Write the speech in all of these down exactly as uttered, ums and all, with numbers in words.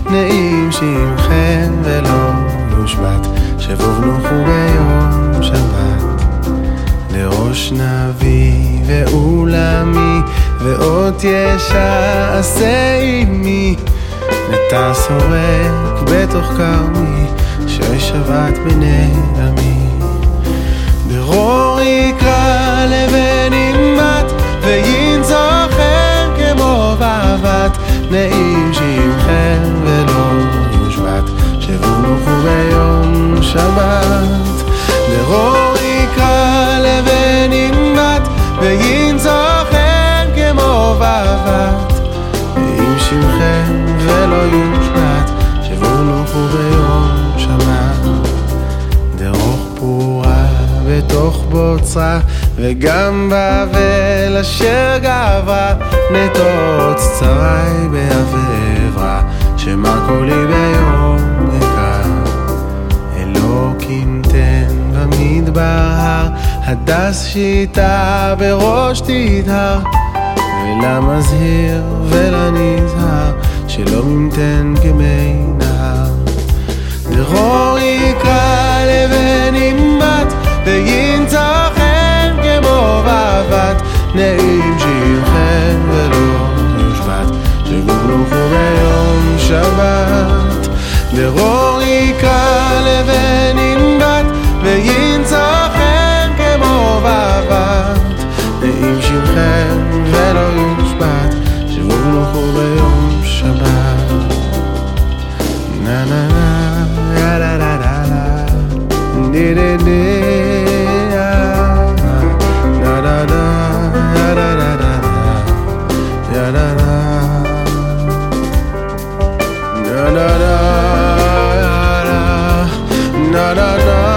נעים שמכם ולא יושבת, שבו ונוחו ביום שבת. לראש נביא ועולמי ואות ישעשה עמי, נטע שורק בתוך כרמי, שוי שבת בני עמי. דרור יקרא לבן ימת וינצוחם כמו בבת, נעים שמכם ולא יושבת, שבו ונוחו ביום שבת. דרור יקרא לבן ימת וינצוחם כמו בבת, נעים שמכם ולא יושבת, שבו ונוחו ביום שבת. דרוך פורה בתוך בוצרה וגם בבל אשר גברה, נטות צרי בעברה, שמה קולי ביום יקר. אלוקים תן במדבר הר, הדס שיטה בראש תדהר, ולמזהיר ולנזהר, שלא ממתן כמי נהר. דרור יקרא לבן ימת וינצוחם כמו בבת, נעים שמכם ולא יושבת, שבו ונוחו ביום שבת. דרור יקרא לבן ימת וינצוחם כמו בבת, נעים שמכם ולא יושבת, שבו ונוחו ביום שבת. נה נה נה לה לה לה לה לה די די די לה לה לה לה לה לה לה לה לה לה לה לה לה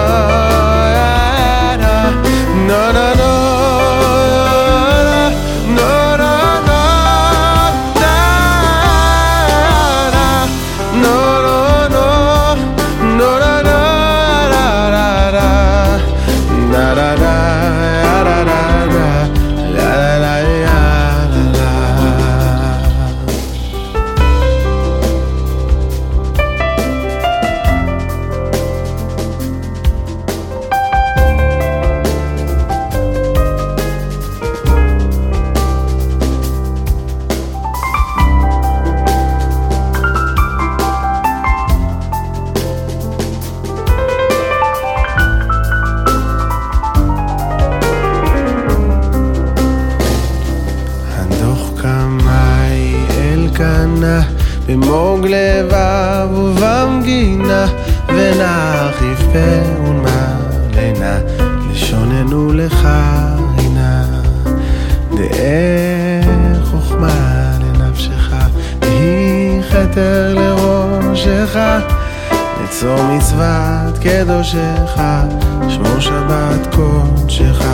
במוג לבב ובמגינה, ונחיף פה ולמלנה, לשוננו לך הנה. דאר חוכמה לנפשך, והיא חתר לראשך, לצור מצוות קדושך, שמור שבת קודשך.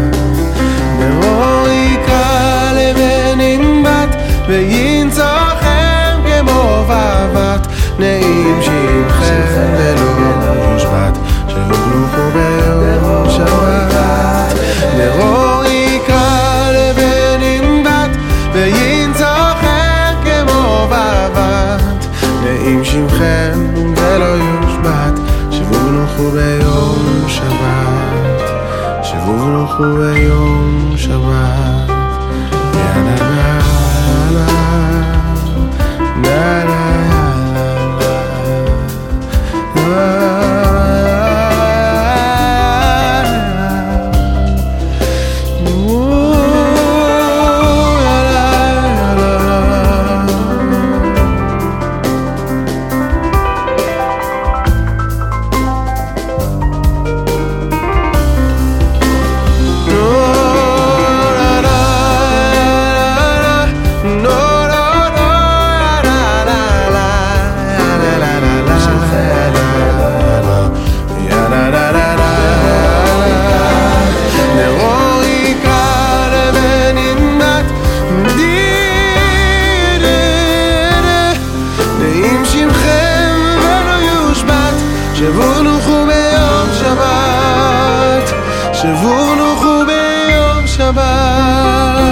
דרור יקרא לבן ימת וינצוחם כמו בבת, נעים שמכם ולא יושבת, שבו ונוחו ביום שבת. דרור יקרא לבן ימת וינצוחם כמו בבת, נעים שמכם ולא יושבת, שבו ונוחו ביום שבת, שבו ונוחו ביום שבת. יאללה na na שבו ונוחו ביום שבת, שבו ונוחו ביום שבת.